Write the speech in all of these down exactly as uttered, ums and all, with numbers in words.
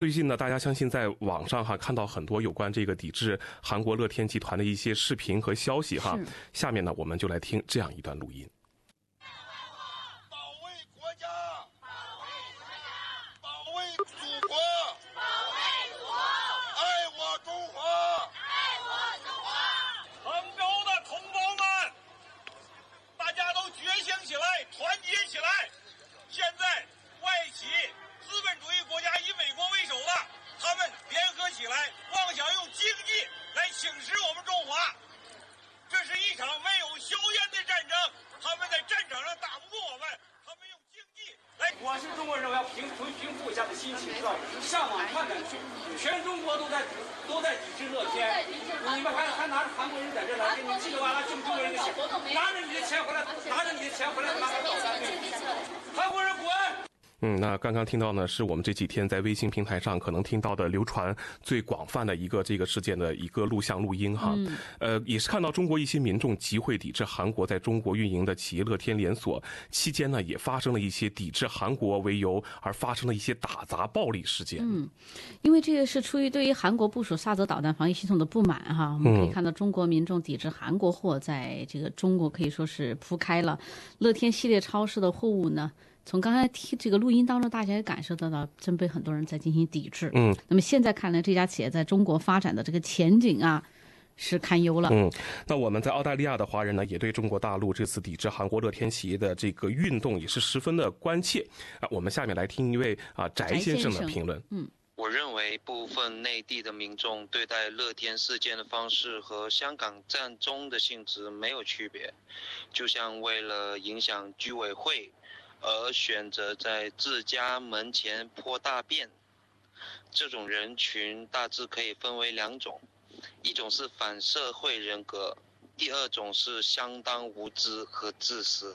最近呢，大家相信在网上哈看到很多有关这个抵制韩国乐天集团的一些视频和消息哈。下面呢，我们就来听这样一段录音。 保卫国家，保卫国家，保卫祖国，保卫祖国，爱我中华，爱我中华。杭州的同胞们，大家都觉醒起来，团结起来。现在外企资本主义国家以美国为首的，他们联合起来，妄想用经济来侵蚀我们中华。这是一场没有硝烟的战争，他们在战场上打不过我们，他们用经济来。 我是中国人，我要平平平复一下的心情，是吧？上网看看去，全中国都在都在抵制乐天，你们还还拿着韩国人在这来给你叽里哇啦挣中国人的钱，拿着你的钱回来，拿着你的钱回来拿来捣蛋，韩国人滚！ 嗯，那刚刚听到呢，是我们这几天在微信平台上可能听到的流传最广泛的一个这个事件的一个录像录音哈。嗯、呃，也是看到中国一些民众集会抵制韩国在中国运营的企业乐天连锁，期间呢也发生了一些抵制韩国为由而发生了一些打砸暴力事件。 嗯，因为这个是出于对于韩国部署萨泽导弹防御系统的不满哈，我们可以看到中国民众抵制韩国货在这个中国可以说是铺开了，乐天系列超市的货物呢。从刚才听这个录音当中，大家也感受得到，真被很多人在进行抵制。嗯，那么现在看来，这家企业在中国发展的这个前景啊，是堪忧了。 嗯，那我们在澳大利亚的华人呢，也对中国大陆这次抵制韩国乐天企业的这个运动也是十分的关切啊。我们下面来听一位啊翟先生的评论。 嗯。我认为部分内地的民众对待乐天事件的方式和香港战中的性质没有区别，就像为了影响居委会而选择在自家门前泼大便，这种人群大致可以分为两种，一种是反社会人格，第二种是相当无知和自私。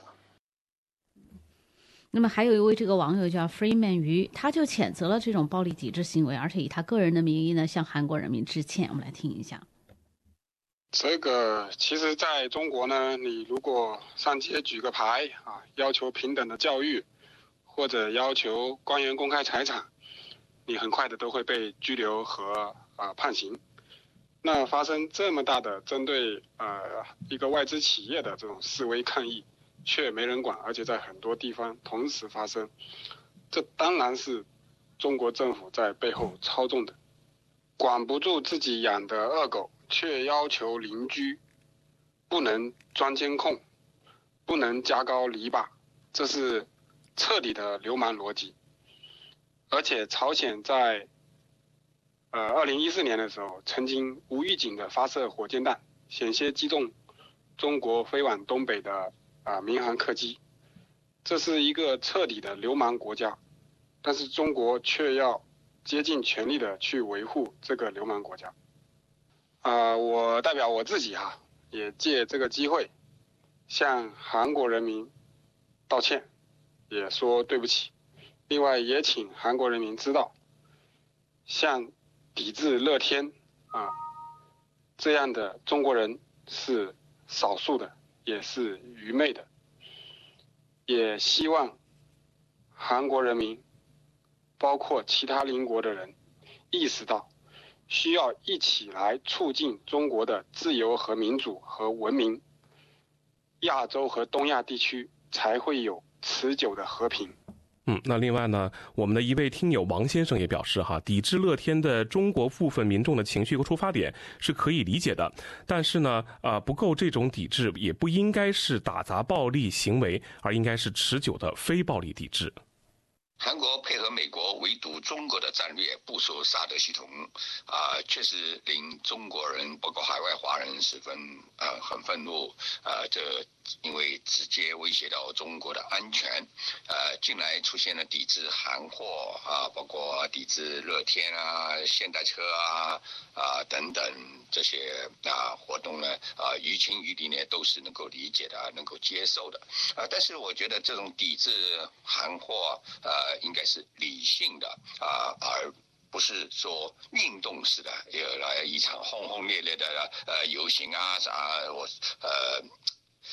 那么还有一位这个网友叫 Freeman 鱼，他就谴责了这种暴力抵制行为，而且以他个人的名义呢向韩国人民致歉。我们来听一下。 这个其实在中国呢，你如果上街举个牌啊，要求平等的教育，或者要求官员公开财产，你很快的都会被拘留和啊、呃、判刑。那发生这么大的针对呃一个外资企业的这种示威抗议，却没人管，而且在很多地方同时发生，这当然是中国政府在背后操纵的，管不住自己养的恶狗，却要求邻居不能装监控，不能加高篱笆，这是彻底的流氓逻辑。而且朝鲜在呃二零一四年的时候，曾经无预警的发射火箭弹，险些击中中国飞往东北的啊、呃、民航客机，这是一个彻底的流氓国家，但是中国却要竭尽全力的去维护这个流氓国家。啊、呃，我代表我自己哈，也借这个机会向韩国人民道歉，也说对不起。另外也请韩国人民知道，像抵制乐天啊这样的中国人是少数的，也是愚昧的。也希望韩国人民，包括其他邻国的人，意识到需要一起来促进中国的自由和民主和文明，亚洲和东亚地区才会有持久的和平。 嗯，那另外呢，我们的一位听友王先生也表示哈，抵制乐天的中国部分民众的情绪和出发点是可以理解的，但是呢，啊、呃，不够这种抵制也不应该是打砸暴力行为，而应该是持久的非暴力抵制。 韩国配合美国围堵中国的战略部署萨德系统，啊、呃，确实令中国人包括海外华人十分呃很愤怒，呃，这因为直接威胁到中国的安全，呃，近来出现了抵制韩货啊，包括抵制乐天啊、现代车啊啊等等这些啊活动呢，啊，于情于理呢都是能够理解的、能够接受的，啊，但是我觉得这种抵制韩货，呃。应该是理性的啊，而不是说运动式的，有来一场轰轰烈烈的呃游行啊啥，我呃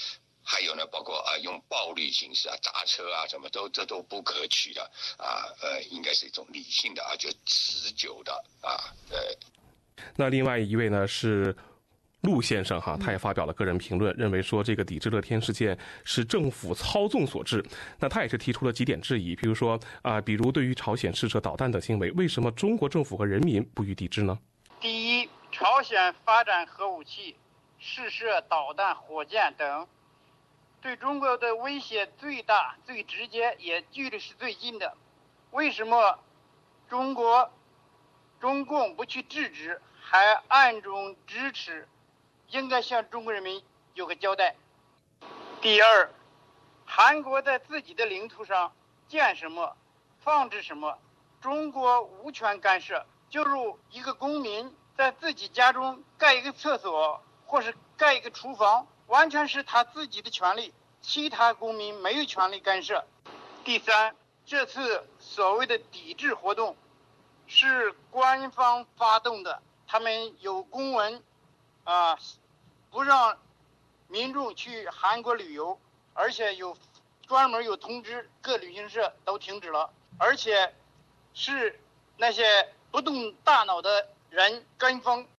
还有呢，包括啊用暴力形式啊砸车啊什么都这都不可取的啊，呃，应该是一种理性的啊，就持久的啊，呃。 那另外一位呢是陆先生哈，他也发表了个人评论，认为说这个抵制乐天事件是政府操纵所致。那他也是提出了几点质疑，比如说啊、呃，比如对于朝鲜试射导弹等行为，为什么中国政府和人民不予抵制呢？ 第一，朝鲜发展核武器、试射导弹、火箭等，对中国的威胁最大、最直接，也距离是最近的。为什么中国中共不去制止，还暗中支持？应该向中国人民有个交代。第二，韩国在自己的领土上建什么、放置什么，中国无权干涉。就如一个公民在自己家中盖一个厕所，或是盖一个厨房，完全是他自己的权利，其他公民没有权利干涉。第三，这次所谓的抵制活动是官方发动的，他们有公文啊，不让民众去韩国旅游，而且有专门有通知，各旅行社都停止了，而且是那些不动大脑的人跟风。